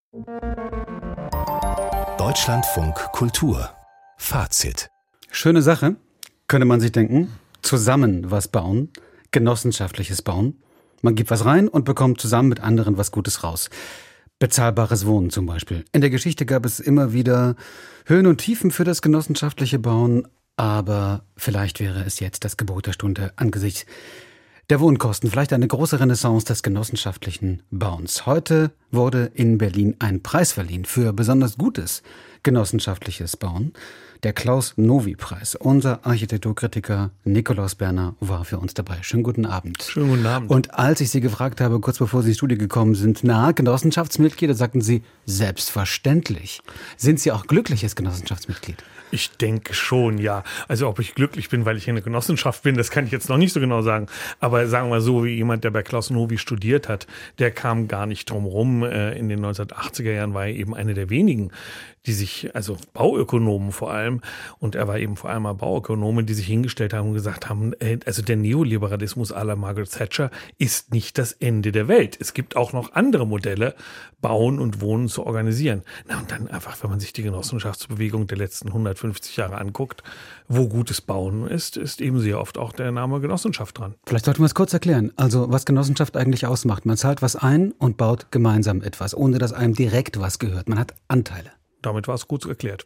Deutschlandfunk Kultur. Fazit. Schöne Sache, könnte man sich denken. Zusammen was bauen, genossenschaftliches Bauen. Man gibt was rein und bekommt zusammen mit anderen was Gutes raus. Bezahlbares Wohnen zum Beispiel. In der Geschichte gab es immer wieder Höhen und Tiefen für das genossenschaftliche Bauen, aber vielleicht wäre es jetzt das Gebot der Stunde angesichts der Wohnkosten, vielleicht eine große Renaissance des genossenschaftlichen Bauens. Heute wurde in Berlin ein Preis verliehen für besonders gutes genossenschaftliches Bauen. Der Klaus-Novi-Preis. Unser Architekturkritiker Nikolaus Berner war für uns dabei. Schönen guten Abend. Schönen guten Abend. Und als ich Sie gefragt habe, kurz bevor Sie ins Studio gekommen sind, Genossenschaftsmitglieder, sagten Sie, selbstverständlich. Sind Sie auch glückliches Genossenschaftsmitglied? Ich denke schon, ja. Also ob ich glücklich bin, weil ich in einer Genossenschaft bin, das kann ich jetzt noch nicht so genau sagen. Aber sagen wir mal so, wie jemand, der bei Klaus Novi studiert hat, der kam gar nicht drum rum. In den 1980er Jahren war er eben einer der wenigen, die sich, also Bauökonomen vor allem, und er war eben vor allem Bauökonomen, die sich hingestellt haben und gesagt haben, also der Neoliberalismus à la Margaret Thatcher ist nicht das Ende der Welt. Es gibt auch noch andere Modelle, Bauen und Wohnen zu organisieren. Na und dann einfach, wenn man sich die Genossenschaftsbewegung der letzten 150 Jahre anguckt, wo gutes Bauen ist eben sehr oft auch der Name Genossenschaft dran. Vielleicht sollten wir es kurz erklären. Also was Genossenschaft eigentlich ausmacht. Man zahlt was ein und baut gemeinsam etwas, ohne dass einem direkt was gehört. Man hat Anteile. Damit war es gut erklärt.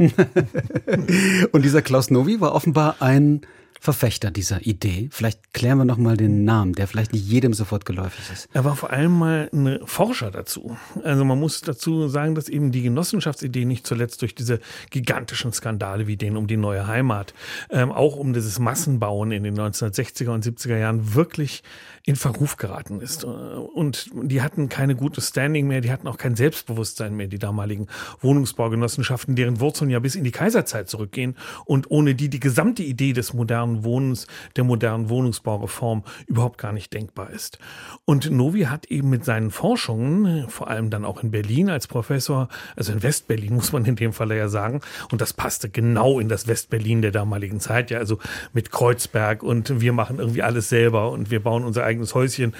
Und dieser Klaus Novi war offenbar ein Verfechter dieser Idee. Vielleicht klären wir noch mal den Namen, der vielleicht nicht jedem sofort geläufig ist. Er war vor allem mal ein Forscher dazu. Also man muss dazu sagen, dass eben die Genossenschaftsidee nicht zuletzt durch diese gigantischen Skandale wie den um die neue Heimat, auch um dieses Massenbauen in den 1960er und 70er Jahren wirklich in Verruf geraten ist. Und die hatten keine gute Standing mehr, die hatten auch kein Selbstbewusstsein mehr, die damaligen Wohnungsbaugenossenschaften, deren Wurzeln ja bis in die Kaiserzeit zurückgehen und ohne die gesamte Idee des modernen Wohnens, der modernen Wohnungsbaureform überhaupt gar nicht denkbar ist. Und Novi hat eben mit seinen Forschungen, vor allem dann auch in Berlin als Professor, also in Westberlin muss man in dem Fall ja sagen, und das passte genau in das Westberlin der damaligen Zeit, ja, also mit Kreuzberg und wir machen irgendwie alles selber und wir bauen unser eigenes Häuschen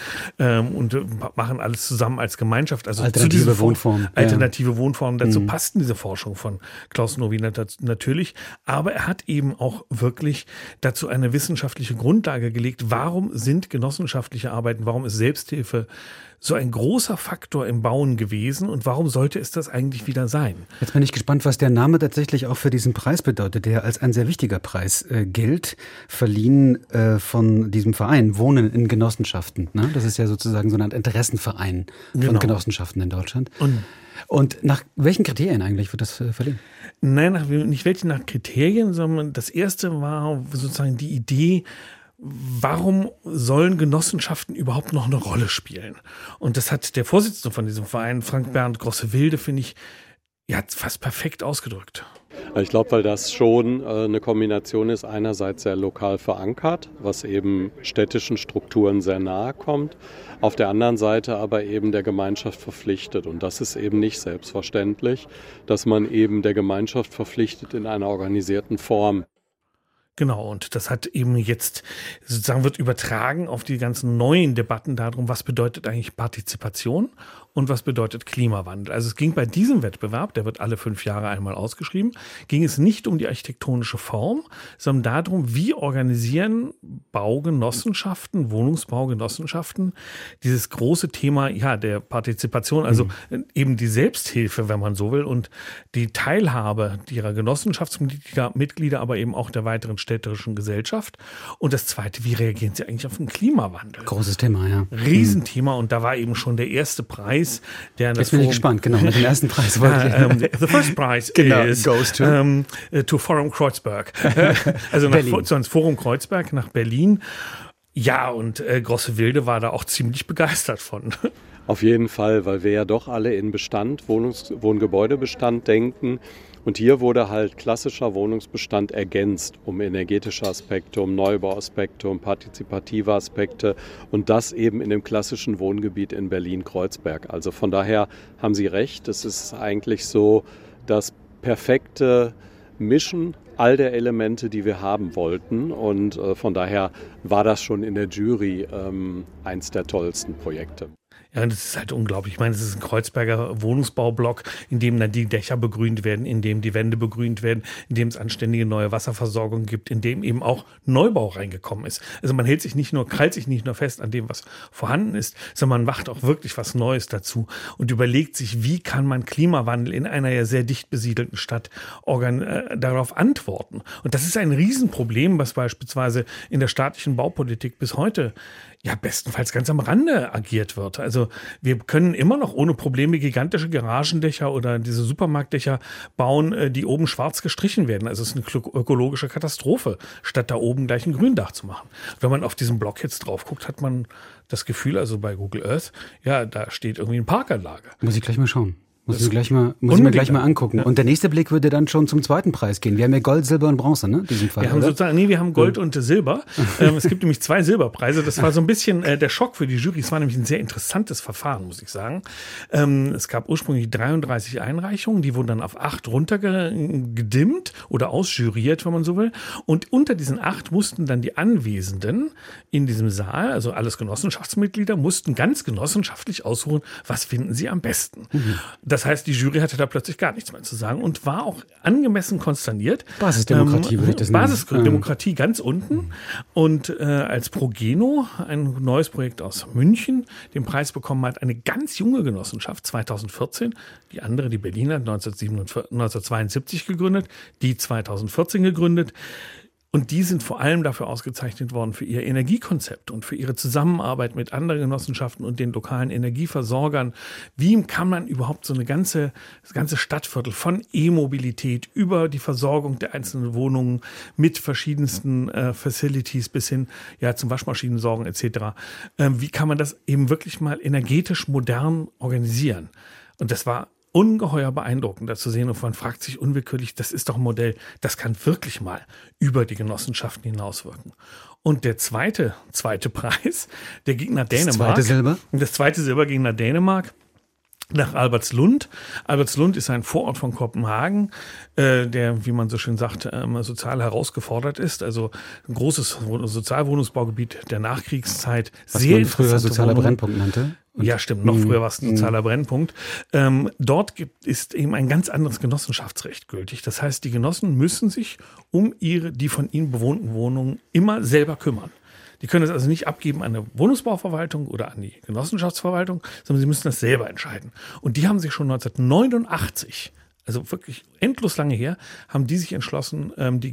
und machen alles zusammen als Gemeinschaft. Also alternative Wohnform. Alternative Wohnformen, dazu passten diese Forschung von Klaus Novi natürlich, aber er hat eben auch wirklich dazu eine wissenschaftliche Grundlage gelegt. Warum sind genossenschaftliche Arbeiten, warum ist Selbsthilfe so ein großer Faktor im Bauen gewesen und warum sollte es das eigentlich wieder sein? Jetzt bin ich gespannt, was der Name tatsächlich auch für diesen Preis bedeutet, der als ein sehr wichtiger Preis gilt, verliehen von diesem Verein, Wohnen in Genossenschaften. Ne? Das ist ja sozusagen so ein Interessenverein von Genossenschaften in Deutschland. Und nach welchen Kriterien eigentlich wird das verliehen? Nein, nicht nach Kriterien, sondern das erste war sozusagen die Idee, warum sollen Genossenschaften überhaupt noch eine Rolle spielen? Und das hat der Vorsitzende von diesem Verein, Frank Bernd Grosse-Wilde, finde ich, fast perfekt ausgedrückt. Ich glaube, weil das schon eine Kombination ist, einerseits sehr lokal verankert, was eben städtischen Strukturen sehr nahe kommt, auf der anderen Seite aber eben der Gemeinschaft verpflichtet. Und das ist eben nicht selbstverständlich, dass man eben der Gemeinschaft verpflichtet in einer organisierten Form. Genau, und das hat eben jetzt sozusagen wird übertragen auf die ganzen neuen Debatten darum, was bedeutet eigentlich Partizipation und was bedeutet Klimawandel. Also es ging bei diesem Wettbewerb, der wird alle 5 Jahre einmal ausgeschrieben, ging es nicht um die architektonische Form, sondern darum, wie organisieren Baugenossenschaften, Wohnungsbaugenossenschaften dieses große Thema der Partizipation, also eben die Selbsthilfe, wenn man so will, und die Teilhabe ihrer Genossenschaftsmitglieder, aber eben auch der weiteren städterischen Gesellschaft. Und das Zweite, wie reagieren sie eigentlich auf den Klimawandel? Großes Thema, ja. Riesenthema, und da war eben schon der erste Preis, der an das Jetzt bin ich gespannt, genau, mit dem ersten Preis. The first prize goes to Forum Kreuzberg. Also ins Forum Kreuzberg nach Berlin. Ja, und Grosse-Wilde war da auch ziemlich begeistert von. Auf jeden Fall, weil wir ja doch alle in Bestand, Wohngebäudebestand denken. Und hier wurde halt klassischer Wohnungsbestand ergänzt um energetische Aspekte, um Neubauaspekte, um partizipative Aspekte und das eben in dem klassischen Wohngebiet in Berlin-Kreuzberg. Also von daher haben Sie recht, es ist eigentlich so das perfekte Mischen all der Elemente, die wir haben wollten, und von daher war das schon in der Jury eins der tollsten Projekte. Ja, das ist halt unglaublich. Ich meine, es ist ein Kreuzberger Wohnungsbaublock, in dem dann die Dächer begrünt werden, in dem die Wände begrünt werden, in dem es anständige neue Wasserversorgung gibt, in dem eben auch Neubau reingekommen ist. Also man krallt sich nicht nur fest an dem, was vorhanden ist, sondern man macht auch wirklich was Neues dazu und überlegt sich, wie kann man Klimawandel in einer ja sehr dicht besiedelten Stadt darauf antworten. Und das ist ein Riesenproblem, was beispielsweise in der staatlichen Baupolitik bis heute ja bestenfalls ganz am Rande agiert wird. Also wir können immer noch ohne Probleme gigantische Garagendächer oder diese Supermarktdächer bauen, die oben schwarz gestrichen werden. Also es ist eine ökologische Katastrophe, statt da oben gleich ein Gründach zu machen. Wenn man auf diesen Block jetzt drauf guckt, hat man das Gefühl, also bei Google Earth, ja, da steht irgendwie eine Parkanlage. Muss ich gleich mal schauen. Muss ich mir gleich mal angucken. Ja. Und der nächste Blick würde dann schon zum zweiten Preis gehen. Wir haben ja Gold, Silber und Bronze, ne? Diesen Fall, wir haben Gold und Silber. Es gibt nämlich 2 Silberpreise. Das war so ein bisschen der Schock für die Jury. Es war nämlich ein sehr interessantes Verfahren, muss ich sagen. Es gab ursprünglich 33 Einreichungen. Die wurden dann auf 8 runtergedimmt oder ausjuriert, wenn man so will. Und unter diesen 8 mussten dann die Anwesenden in diesem Saal, also alles Genossenschaftsmitglieder, mussten ganz genossenschaftlich aussuchen, was finden sie am besten. Das heißt, die Jury hatte da plötzlich gar nichts mehr zu sagen und war auch angemessen konsterniert. Basisdemokratie würde ich das nennen. Basisdemokratie ganz unten. Und als Progeno, ein neues Projekt aus München, den Preis bekommen hat eine ganz junge Genossenschaft, 2014. Die andere, die Berliner, 1972 gegründet, die 2014 gegründet. Und die sind vor allem dafür ausgezeichnet worden für ihr Energiekonzept und für ihre Zusammenarbeit mit anderen Genossenschaften und den lokalen Energieversorgern. Wie kann man überhaupt so das ganze Stadtviertel von E-Mobilität über die Versorgung der einzelnen Wohnungen mit verschiedensten Facilities bis hin zum Waschmaschinensorgen etc. Wie kann man das eben wirklich mal energetisch modern organisieren? Und das war ungeheuer beeindruckend, da zu sehen, und man fragt sich unwillkürlich, das ist doch ein Modell, das kann wirklich mal über die Genossenschaften hinauswirken. Und der zweite Preis, der ging nach Dänemark. Das zweite Silber? Das zweite Silber ging nach Dänemark. Nach Albertslund. Albertslund ist ein Vorort von Kopenhagen, der, wie man so schön sagt, sozial herausgefordert ist. Also ein großes Sozialwohnungsbaugebiet der Nachkriegszeit. Was sehr man früher sozialer Brennpunkt nannte. Ja, stimmt. Noch früher war es ein sozialer Brennpunkt. Dort ist eben ein ganz anderes Genossenschaftsrecht gültig. Das heißt, die Genossen müssen sich um die von ihnen bewohnten Wohnungen immer selber kümmern. Die können es also nicht abgeben an eine Wohnungsbauverwaltung oder an die Genossenschaftsverwaltung, sondern sie müssen das selber entscheiden. Und die haben sich schon 1989, also wirklich endlos lange her, haben die sich entschlossen,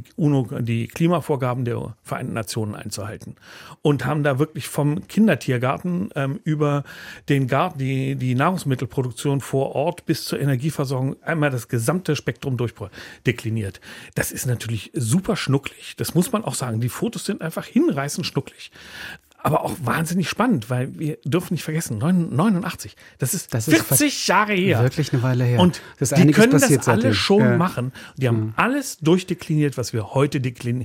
die Klimavorgaben der Vereinten Nationen einzuhalten. Und haben da wirklich vom Kindertiergarten über den Garten, die Nahrungsmittelproduktion vor Ort bis zur Energieversorgung einmal das gesamte Spektrum durchdekliniert. Das ist natürlich super schnucklig. Das muss man auch sagen. Die Fotos sind einfach hinreißend schnucklig. Aber auch wahnsinnig spannend, weil wir dürfen nicht vergessen, 89, das ist 40 Jahre her. Wirklich eine Weile her. Und die können das alle schon machen. Die haben alles durchdekliniert, was wir heute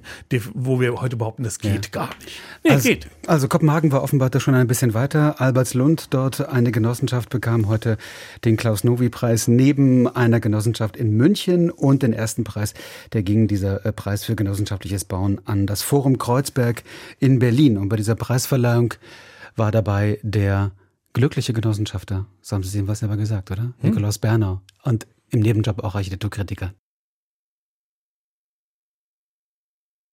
wo wir heute behaupten, das geht gar nicht. Nee, geht. Also Kopenhagen war offenbar da schon ein bisschen weiter. Albertslund, dort eine Genossenschaft, bekam heute den Klaus-Novi-Preis neben einer Genossenschaft in München und den ersten Preis, der ging dieser Preis für genossenschaftliches Bauen an das Forum Kreuzberg in Berlin. Und bei dieser Preisverleihung war dabei der glückliche Genossenschafter, so haben Sie ihm was selber gesagt, oder? Nikolaus Bernau. Und im Nebenjob auch Architekturkritiker.